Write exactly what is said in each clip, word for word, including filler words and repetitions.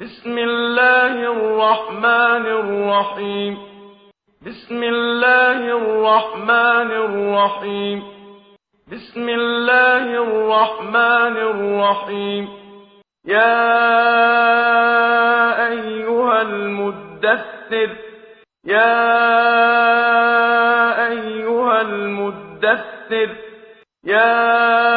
بسم الله الرحمن الرحيم بسم الله الرحمن الرحيم بسم الله الرحمن الرحيم يا أيها المدثر يا أيها المدثر يا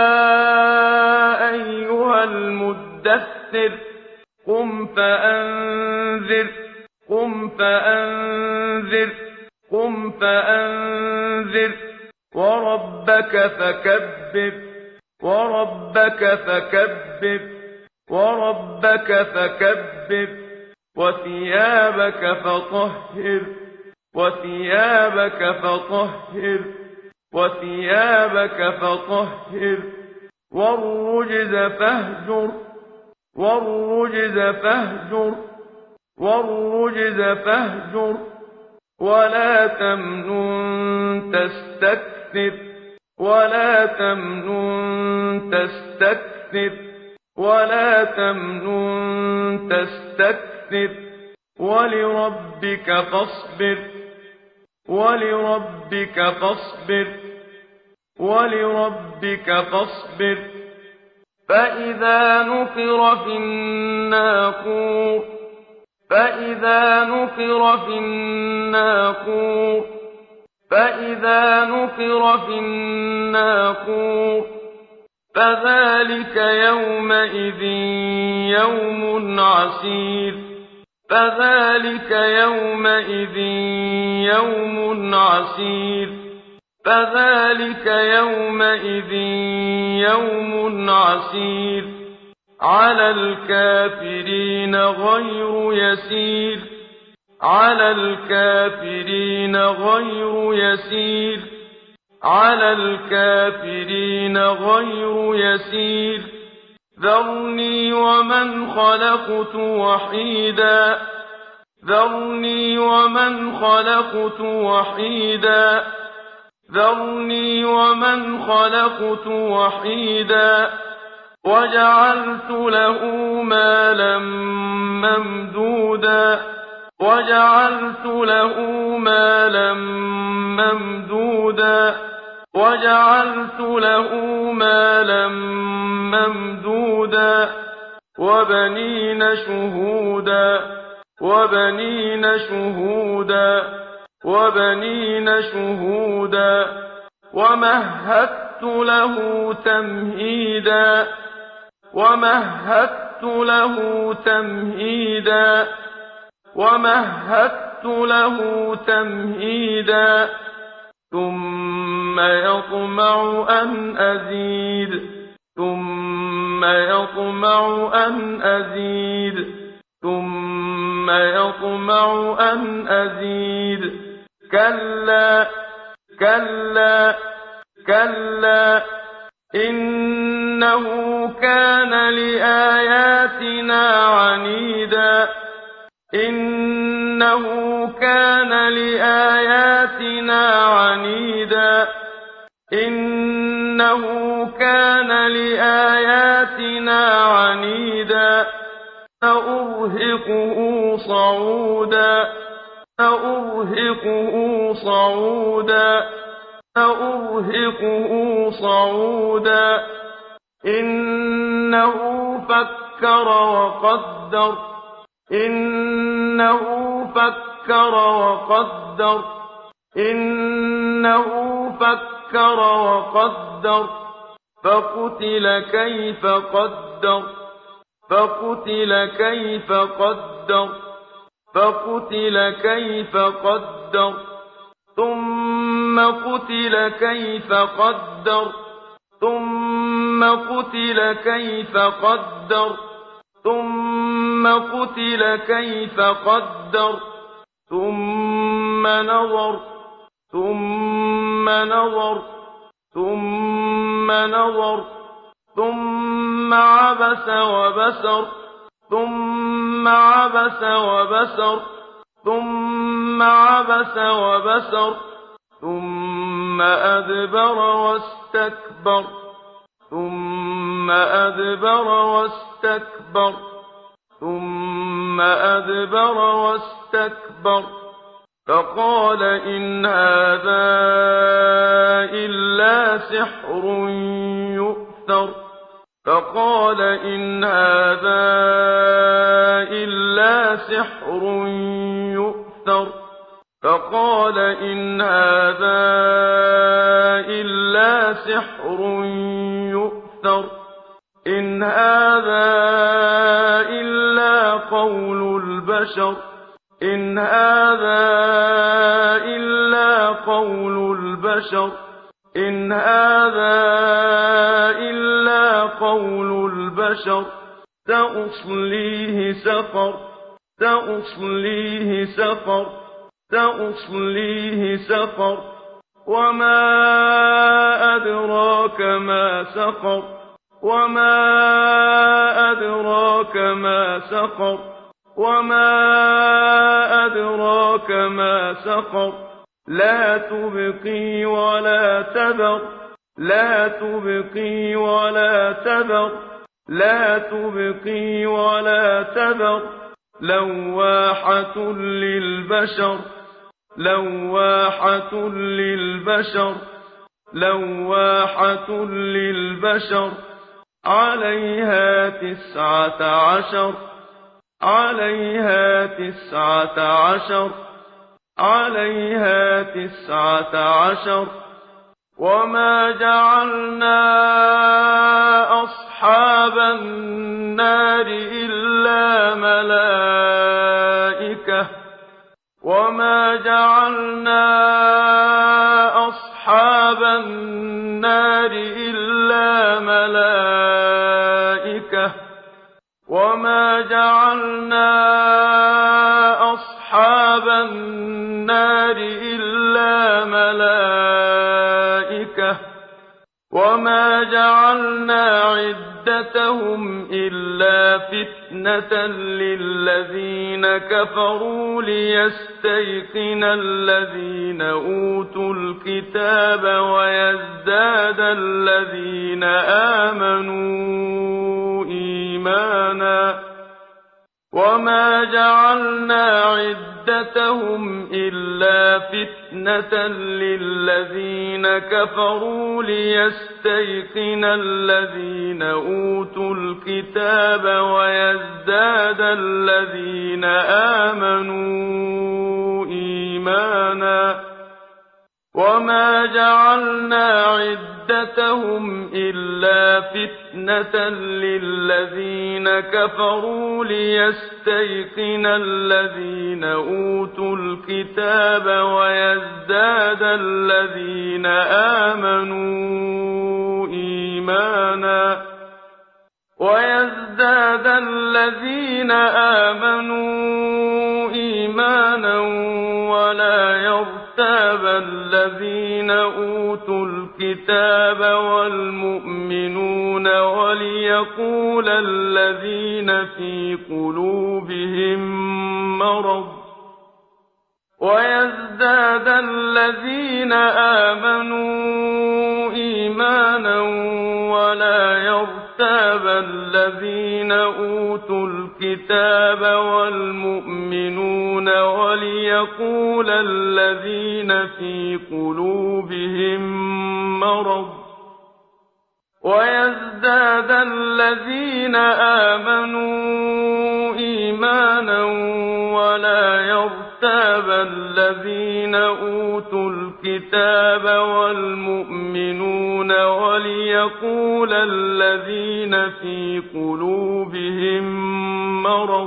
أيها المدثر قم فأنذر قم فأنذر قم فأنذر وربك فكبر وربك فكبر وربك فكبر وثيابك فطهر وثيابك فطهر وثيابك فطهر والرجز فاهجر والرجز فاهجر والرجز فاهجر ولا تمنن تستكثر ولا تمنن تستكثر ولا تمنن تستكثر ولربك فاصبر ولربك فاصبر ولربك فاصبر فإذا نقر في الناقور فإذا نقر في الناقور فإذا نقر في الناقور فذلك يومئذ يوم عسير فذلك يومئذ يوم عسير فذلك يومئذ يوم عسير على الكافرين غير يسير على الكافرين غير يسير على الكافرين غير يسير ذرني ومن خلقت وحيدا ذرني ومن خلقت وحيدا ذرني ومن خلقت وحيدا وجعلت له مالا ممدودا وجعلت له مالا ممدودا وجعلت له مالا ممدودا وبنين شهودا وبنين شهودا وبنين شهودا ومهدت له تمهيدا ومهدت له تمهيدا ومهدت له تمهيدا ثم يطمع أن أزيد ثم يطمع أن أزيد ثم يطمع أن أزيد كلا كلا كلا إنه كان لآياتنا عنيدا إنه كان لآياتنا عنيدا إنه كان لآياتنا عنيدا سأرهقه صعودا سأرهقه صعودا سأرهقه صعودا إنه فكر وقدر إنه فكر وقدر إنه فكر وقدر فقتل كيف قدر فقتل كيف قدر فقتل كيف قدر ثم قتل كيف قدر ثم قتل كيف قدر ثم قتل كيف قدر ثم نظر ثم نظر ثم نظر ثم عبس وبسر ثم عبس وبسر ثم عبس وبسر ثم أدبر واستكبر ثم أدبر واستكبر ثم أدبر واستكبر فقال إن هذا إلا سحر يؤثر فقال إن هذا إلا سحر يؤثر فقال إن هذا إلا سحر يؤثر إن هذا إلا قول البشر إن هذا إلا قول البشر إن هذا إلا قول البشر سأصليه سقر سأصليه سقر سأصليه سقر وما أدراك ما سقر وما أدراك ما سقر وما أدراك ما سقر لا تبقي ولا تذر لا تبقي ولا تذر لا تبقي ولا تذر لواحة للبشر لواحة للبشر لواحة للبشر عليها تسعة عشر عليها تسعة عشر عليها تسعة عشر وما جعلنا أصحاب النار إلا ملائكة وما جعلنا أصحاب النار إلا ملائكة وما جعلنا أصحاب النار إلا ملائكة وما جعلنا عدتهم إلا فتنة للذين كفروا ليستيقن الذين أوتوا الكتاب ويزداد الذين آمنوا إيمانا وما جعلنا عدتهم إلا فتنة للذين كفروا ليستيقن الذين أوتوا الكتاب ويزداد الذين آمنوا إيمانا وما جعلنا عدتهم إلا فتنة للذين كفروا ليستيقن الذين أوتوا الكتاب ويزداد الذين آمنوا إيمانا ويزداد الذين آمنوا إيمانا ولا يرتاب الذين أوتوا الكتاب والمؤمنون وليقول الذين في قلوبهم مرض ويزداد الذين آمنوا إيمانا ولا يرتاب الذين أوتوا الكتاب والمؤمنون وليقول الذين في قلوبهم مرض ويزداد الذين آمنوا إيمانا ولا يرتاب الذين أوتوا الكتاب والمؤمنون وليقول الذين في قلوبهم مرض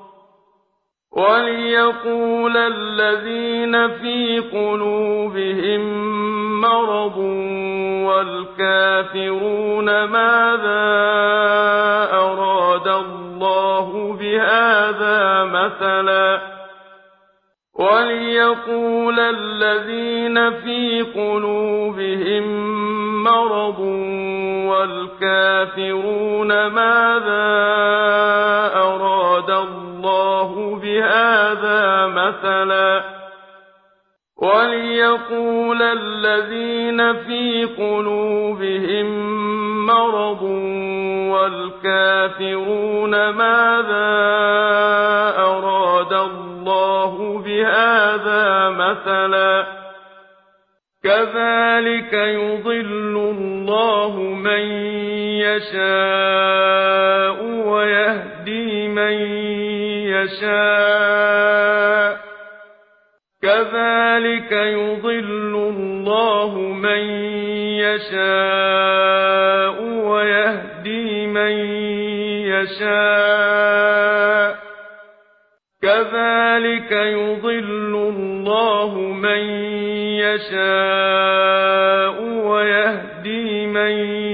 وليقول الذين في قلوبهم مرض والكافرون ماذا أراد الله بهذا مثلا وليقول الذين في قلوبهم مرض والكافرون ماذا أراد الله بهذا مثلا وليقول الذين في قلوبهم مرض والكافرون ماذا أراد الله بهذا مثلا كذلك يضل الله من يشاء ويهدي من يشاء كذلك يضل الله من يشاء ويهدي من يشاء كذلك يضل الله من يشاء ويهدي من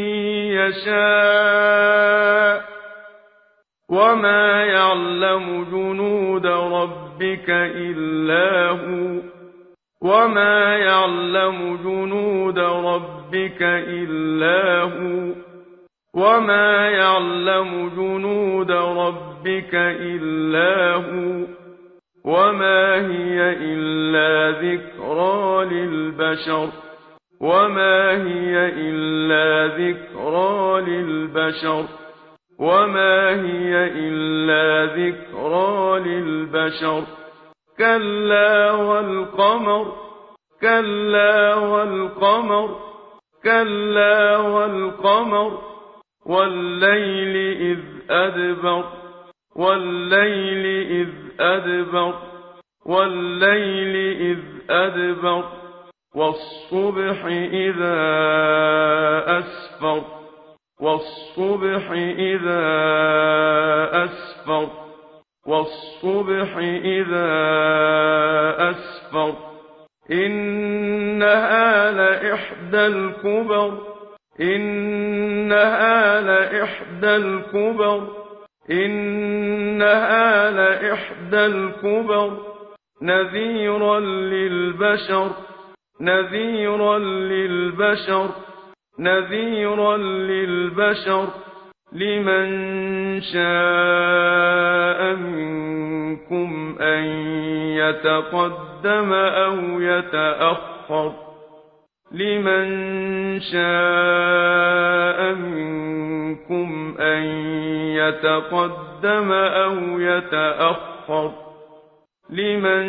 يشاء وما يعلم جنود ربك إلا هو وما يعلم جنود ربك إلا هو وما يعلم جنود ربك إلا هو وما هي إلا ذكرى للبشر وما هي إلا ذكرى للبشر وما هي إلا ذكرى للبشر كلا والقمر كلا والقمر كلا والقمر والليل إذ أدبر والليل إذ أدبر والليل إذ أدبر والصبح إذا أسفر والصبح إذا أسفر والصبح إذا أسفر إنها لإحدى الكبر إنها لإحدى الكبر إنها لإحدى الكبر نذيرا للبشر نذيرا للبشر نذيرا للبشر لمن شاء منكم أن يتقدم أو يتأخر لمن شاء منكم أن يتقدم أو يتأخر لمن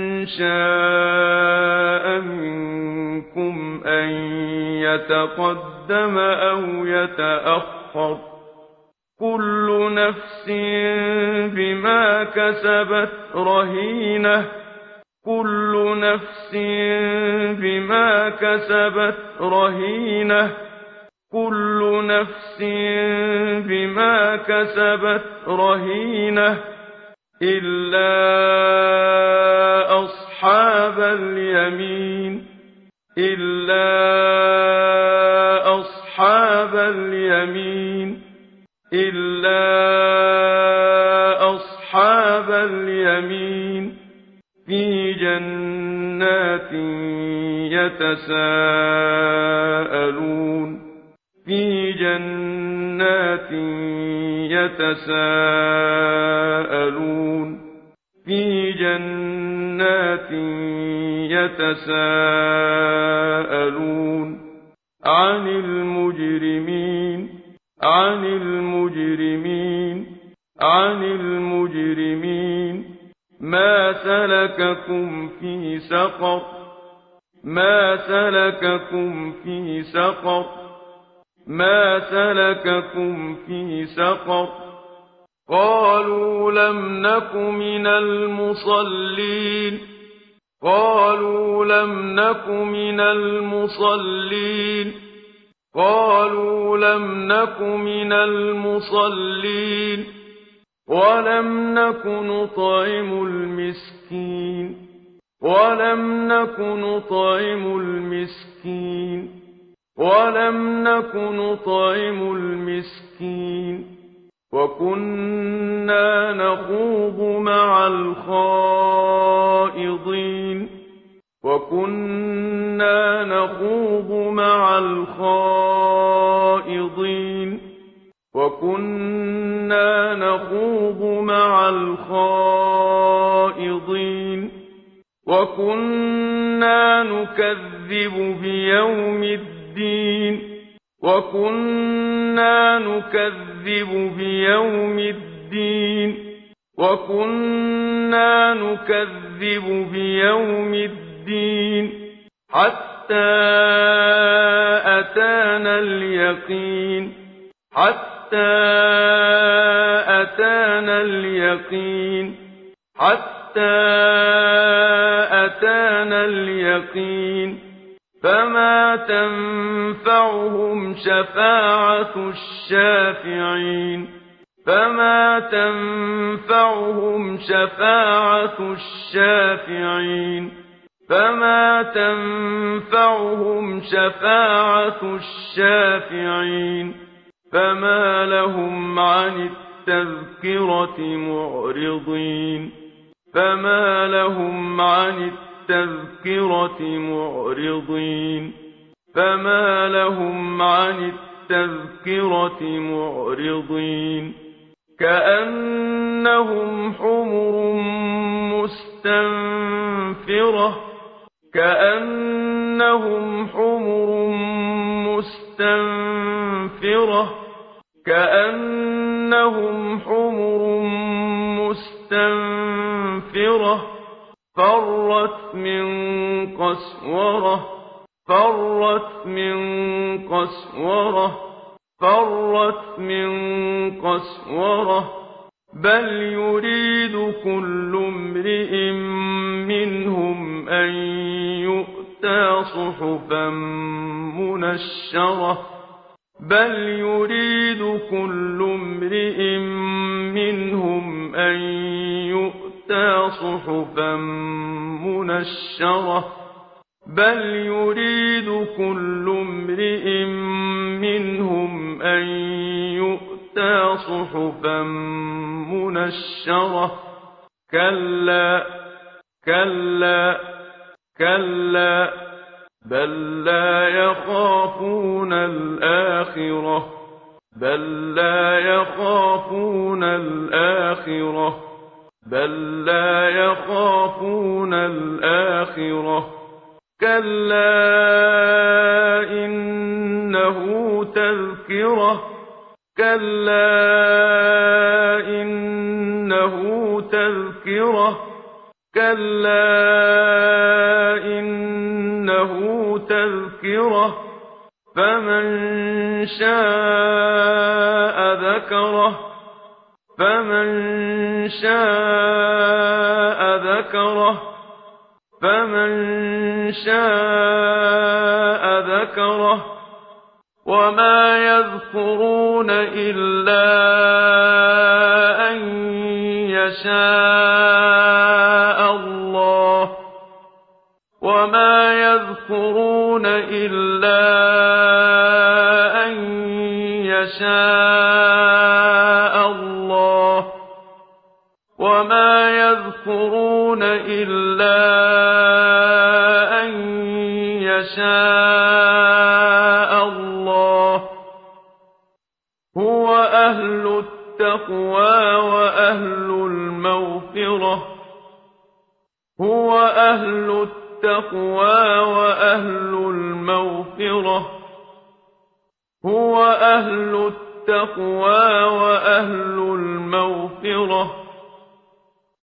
شاء منكم أن يتقدم أو يتأخر كل نفس بما كسبت رهينة كل نفس بما كسبت رهينة كل نفس بما كسبت رهينة إلا أصحاب اليمين إلا أصحاب اليمين إلا أصحاب اليمين في جنات يتساءلون في جنات يتساءلون في جنات يتساءلون عن المجرمين عن المجرمين عن المجرمين ما سلككم في سقر ما سلككم في سقر ما سلككم في سقر قالوا لم نك من المصلين قالوا لم نك من المصلين قالوا لم نك من المصلين ولم نك نطعم المسكين ولم نك نطعم المسكين ولم نك نطعم المسكين وكنا نخوض مع الخائضين وكنا نخوض مع الخائضين وكنا نخوض مع الخائضين وكنا نكذب بيوم الدين وكنا نكذب نكذب بيوم الدين وكنا نكذب بيوم الدين حتى أتانا اليقين حتى أتانا اليقين حتى أتانا اليقين فما تنفعهم شفاعة الشافعين فما تنفعهم شفاعة الشافعين فما تنفعهم شفاعة الشافعين فما لهم عن التذكرة معرضين فما لهم عن التذكرة معرضين فما لهم عن التذكرة معرضين كأنهم حمر مستنفرة كأنهم حمر مستنفرة كأنهم حمر مستنفرة فرت من قسورة فرت من قسورة فرت من قسورة بل يريد كل امرئ منهم أن يؤتى صحفا منشرة بل يريد كل امرئ منهم أن يؤتى صحفا منشرة بل يريد كل امرئ منهم أن يؤتى صحفا منشرة كلا كلا كلا بل لا يخافون الآخرة بل لا يخافون الآخرة بل لا يخافون الآخرة كلا إنه تذكرة كلا إنه تذكرة كلا إنه تذكرة فمن شاء ذكره فمن شاء ذكره فمن شاء ذكره وما يذكرون إلا أن يشاء الله وما يذكرون إلا أن يشاء الله وما يذكرون إلا أن يشاء الله هو أهل التقوى وأهل المغفرة هو أهل التقوى وأهل المغفرة هو أهل التقوى وأهل المغفرة